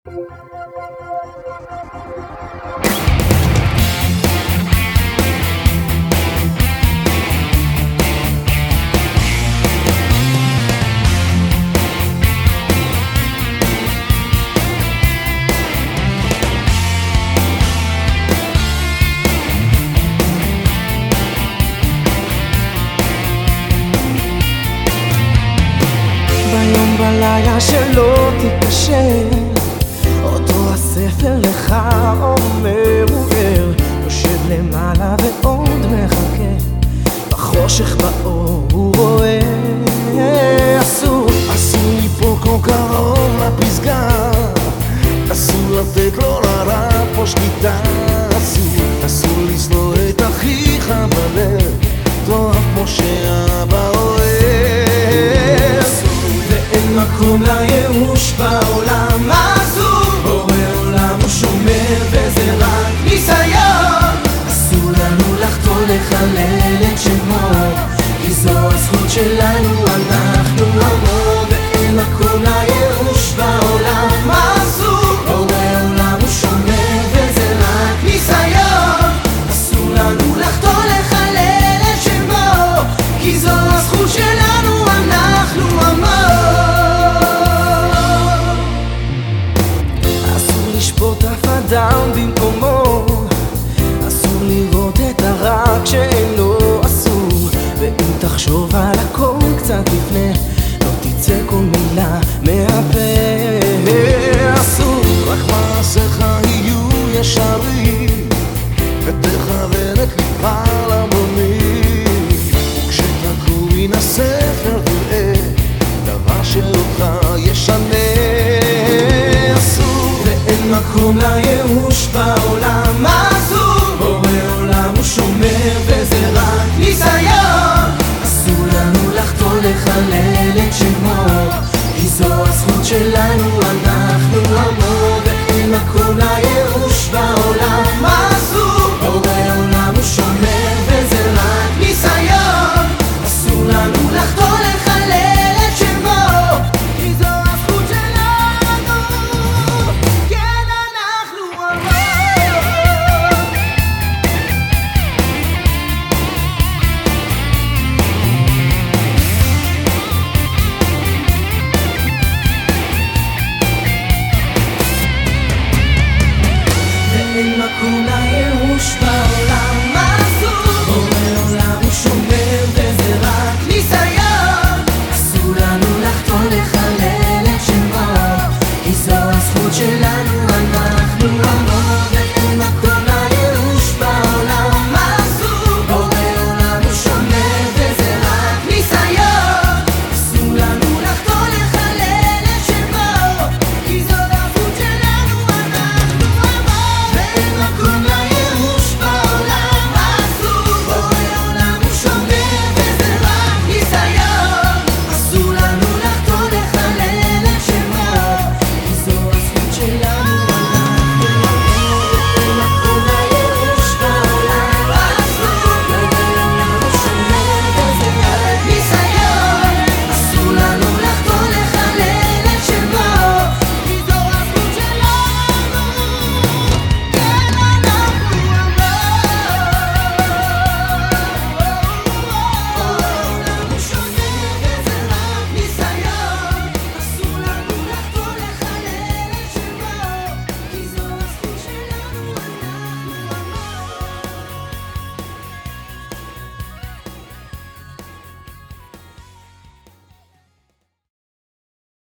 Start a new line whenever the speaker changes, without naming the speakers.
ביום בלילה שלא תיכשל, אותו הספר לך אומר וער, יושב למעלה ועוד מחכה, בחושך באור הוא רואה. אסור
לי פה כל קרוב לפסגה, אסור לתת לו לרע פה שליטה, אסור לשנוא את אחיך בלב, תאהב כמו שאבא אוהב.
ואין מקום לייאוש בעולם, אסור, בורא עולם הוא שומר וזה רק ניסיון. אסור לנו לחתור לחלל את שמו, כי זו הזכות שלנו, אנחנו עמו. ואין מקום לייאוש בעולם, אסור, בורא עולם הוא שומר וזה רק ניסיון. אסור לנו לחתור לחלל את שמו, כי זו הזכות שלנו, אנחנו עמו. אסור לשפוט אף אדם במקומו, אסור לראות את הרע כשאינו אסור. ואם תחשוב על הכל קצת לפני, לא תצא כל מילה מהפה.
אסור רק מעשיך יהיו ישרים, ותכוון את ליבך למרומים, וכשתקרוא מן הספר תראה דבר שאותך ישנה. אסור
ואין מקום לייאוש בעולם, אסור, בורא עולם הוא שומר וזה רק ניסיון. אסור לנו לחתור לחלל את שמו, כי זו הזכות שלנו, אנחנו עמו. ואין מקום לייאוש בעולם, אסור, בורא עולם הוא שומר וזה רק ניסיון. אסור לנו לחתור לחלל את שמו, כי זו הזכות שלנו, כן אנחנו עמו. ואין מקום לייאוש בעולם, אסור, בורא עולם הוא שומר וזה רק ניסיון. אסור לנו לחתור לחלל את שמו, כי זו הזכות שלנו, אנחנו עמו.